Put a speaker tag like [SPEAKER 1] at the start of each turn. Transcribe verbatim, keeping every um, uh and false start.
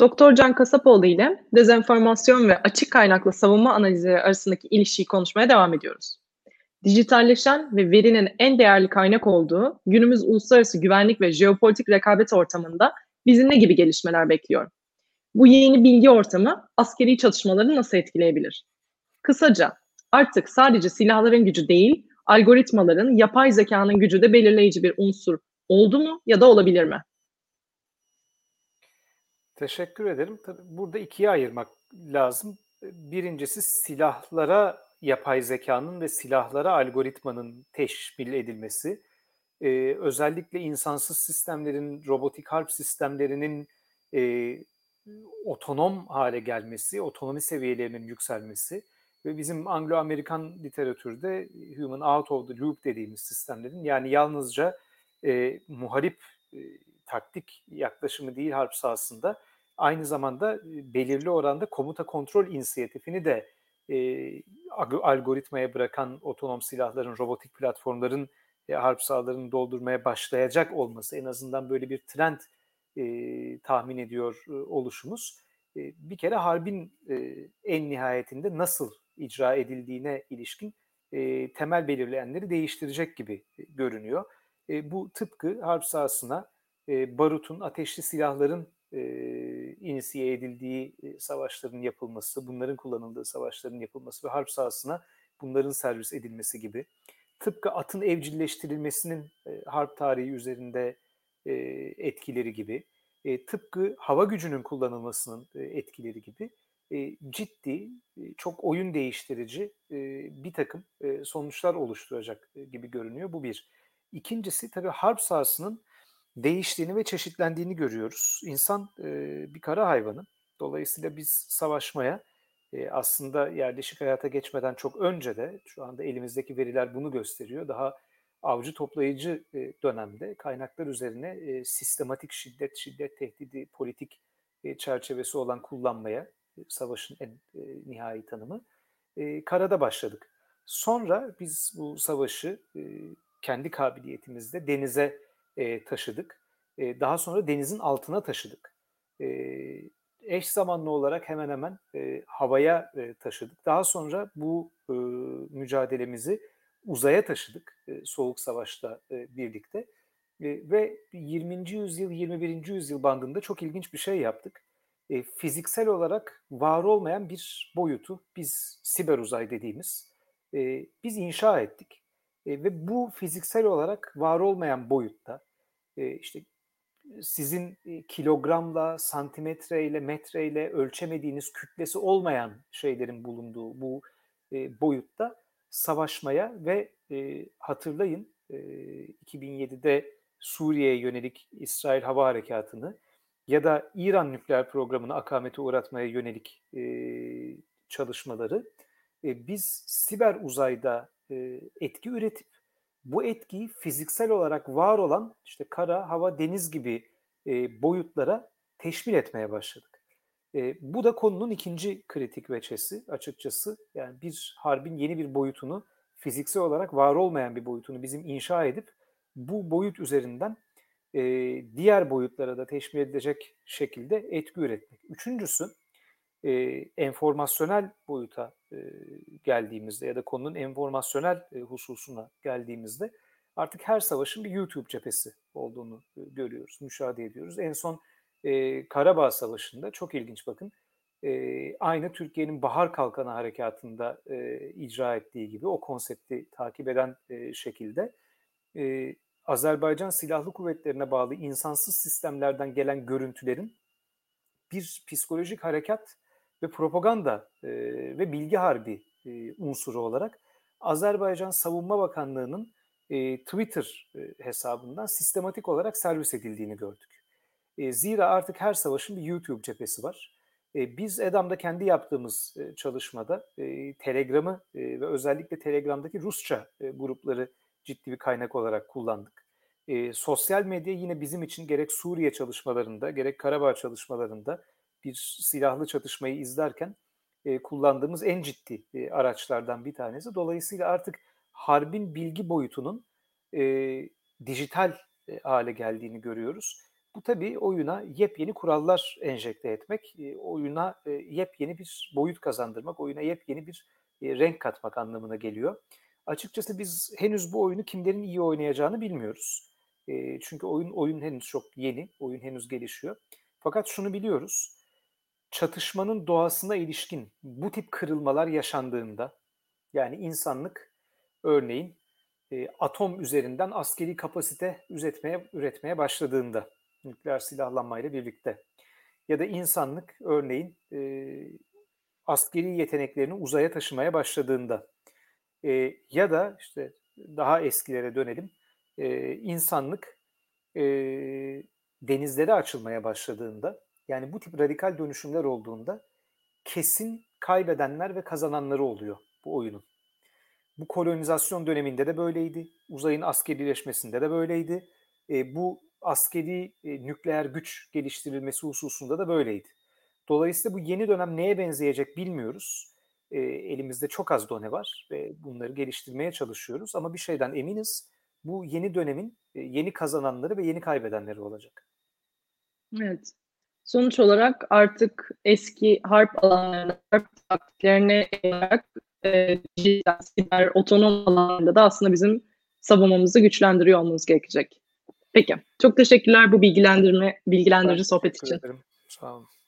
[SPEAKER 1] Doktor Can Kasapoğlu ile dezenformasyon ve açık kaynaklı savunma analizleri arasındaki ilişkiyi konuşmaya devam ediyoruz. Dijitalleşen ve verinin en değerli kaynak olduğu günümüz uluslararası güvenlik ve jeopolitik rekabet ortamında bizi ne gibi gelişmeler bekliyor? Bu yeni bilgi ortamı askeri çatışmaları nasıl etkileyebilir? Kısaca, artık sadece silahların gücü değil, algoritmaların, yapay zekanın gücü de belirleyici bir unsur oldu mu ya da olabilir mi?
[SPEAKER 2] Teşekkür ederim. Tabii burada ikiye ayırmak lazım. Birincisi silahlara yapay zekanın ve silahlara algoritmanın teşmil edilmesi. Ee, özellikle insansız sistemlerin, robotik harp sistemlerinin e, otonom hale gelmesi, otonomi seviyelerinin yükselmesi ve bizim Anglo-Amerikan literatürde human out of the loop dediğimiz sistemlerin, yani yalnızca e, muharip e, taktik yaklaşımı değil harp sahasında, aynı zamanda e, belirli oranda komuta kontrol inisiyatifini de e, algoritmaya bırakan otonom silahların, robotik platformların e, harp sahalarını doldurmaya başlayacak olması, en azından böyle bir trend e, tahmin ediyor e, oluşumuz, e, bir kere harbin e, en nihayetinde nasıl icra edildiğine ilişkin e, temel belirleyenleri değiştirecek gibi e, görünüyor. E, bu tıpkı harp sahasına e, barutun, ateşli silahların e, inisiye edildiği e, savaşların yapılması, bunların kullanıldığı savaşların yapılması ve harp sahasına bunların servis edilmesi gibi. Tıpkı atın evcilleştirilmesinin e, harp tarihi üzerinde e, etkileri gibi, e, tıpkı hava gücünün kullanılmasının e, etkileri gibi e, ciddi, e, çok oyun değiştirici e, bir takım e, sonuçlar oluşturacak e, gibi görünüyor. Bu bir. İkincisi, tabii harp sahasının değiştiğini ve çeşitlendiğini görüyoruz. İnsan e, bir kara hayvanı. Dolayısıyla biz savaşmaya e, aslında yerleşik hayata geçmeden çok önce de, şu anda elimizdeki veriler bunu gösteriyor, daha avcı toplayıcı e, dönemde kaynaklar üzerine e, sistematik şiddet, şiddet tehdidi, politik e, çerçevesi olan kullanmaya, e, savaşın en e, nihai tanımı, e, karada başladık. Sonra biz bu savaşı e, kendi kabiliyetimizde denize e, taşıdık. E, daha sonra denizin altına taşıdık. E, eş zamanlı olarak hemen hemen e, havaya e, taşıdık. Daha sonra bu e, mücadelemizi uzaya taşıdık e, Soğuk Savaş'ta e, birlikte. E, ve yirminci yüzyıl, yirmi birinci yüzyıl bandında çok ilginç bir şey yaptık. E, fiziksel olarak var olmayan bir boyutu, biz siber uzay dediğimiz, e, biz inşa ettik. E, ve bu fiziksel olarak var olmayan boyutta, e, işte sizin e, kilogramla, santimetreyle, metreyle ölçemediğiniz kütlesi olmayan şeylerin bulunduğu bu e, boyutta savaşmaya ve e, hatırlayın e, iki bin yedide Suriye'ye yönelik İsrail Hava Harekatı'nı ya da İran nükleer programını akamete uğratmaya yönelik e, çalışmaları, e, biz siber uzayda e, etki üretip bu etkiyi fiziksel olarak var olan işte kara, hava, deniz gibi e, boyutlara teşmil etmeye başladık. E, bu da konunun ikinci kritik veçesi açıkçası. Yani bir harbin yeni bir boyutunu, fiziksel olarak var olmayan bir boyutunu bizim inşa edip bu boyut üzerinden e, diğer boyutlara da teşmil edilecek şekilde etki üretmek. Üçüncüsü, e, enformasyonel boyuta e, geldiğimizde ya da konunun enformasyonel e, hususuna geldiğimizde artık her savaşın bir YouTube cephesi olduğunu e, görüyoruz, müşahede ediyoruz. En son e, Karabağ Savaşı'nda çok ilginç, bakın, e, aynı Türkiye'nin Bahar Kalkanı Harekatı'nda e, icra ettiği gibi o konsepti takip eden e, şekilde e, Azerbaycan Silahlı Kuvvetleri'ne bağlı insansız sistemlerden gelen görüntülerin bir psikolojik harekat ve propaganda e, ve bilgi harbi e, unsuru olarak Azerbaycan Savunma Bakanlığı'nın e, Twitter e, hesabından sistematik olarak servis edildiğini gördük. E, zira artık her savaşın bir YouTube cephesi var. E, biz EDAM'da kendi yaptığımız e, çalışmada e, Telegram'ı e, ve özellikle Telegram'daki Rusça e, grupları ciddi bir kaynak olarak kullandık. E, sosyal medya yine bizim için gerek Suriye çalışmalarında gerek Karabağ çalışmalarında bir silahlı çatışmayı izlerken e, kullandığımız en ciddi e, araçlardan bir tanesi. Dolayısıyla artık harbin bilgi boyutunun e, dijital e, hale geldiğini görüyoruz. Bu tabii oyuna yepyeni kurallar enjekte etmek, eee, oyuna, eee, yepyeni bir boyut kazandırmak, oyuna yepyeni bir, eee, renk katmak anlamına geliyor. Açıkçası biz henüz bu oyunu kimlerin iyi oynayacağını bilmiyoruz. Eee, çünkü oyun oyun henüz çok yeni, oyun henüz gelişiyor. Fakat şunu biliyoruz, çatışmanın doğasına ilişkin bu tip kırılmalar yaşandığında, yani insanlık örneğin, eee, atom üzerinden askeri kapasite üretmeye üretmeye başladığında, nükleer silahlanmayla birlikte ya da insanlık örneğin, eee, askeri yeteneklerini uzaya taşımaya başladığında, eee, ya da işte daha eskilere dönelim, eee, insanlık, eee, denizlere açılmaya başladığında, yani bu tip radikal dönüşümler olduğunda kesin kaybedenler ve kazananları oluyor bu oyunun. Bu kolonizasyon döneminde de böyleydi. Uzayın askerileşmesinde de böyleydi. E, bu askeri e, nükleer güç geliştirilmesi hususunda da böyleydi. Dolayısıyla bu yeni dönem neye benzeyecek bilmiyoruz. E, elimizde çok az done var ve bunları geliştirmeye çalışıyoruz. Ama bir şeyden eminiz, bu yeni dönemin e, yeni kazananları ve yeni kaybedenleri olacak.
[SPEAKER 1] Evet. Sonuç olarak artık eski harp alanlarına, harp taktiklerine yayılarak eee, dijital, siber, otonom alanlarda da aslında bizim savunmamızı güçlendiriyor olmamız gerekecek. Peki, çok teşekkürler bu bilgilendirme
[SPEAKER 2] Ben
[SPEAKER 1] bilgilendirici sohbet
[SPEAKER 2] teşekkür
[SPEAKER 1] için.
[SPEAKER 2] ederim. Sağ olun.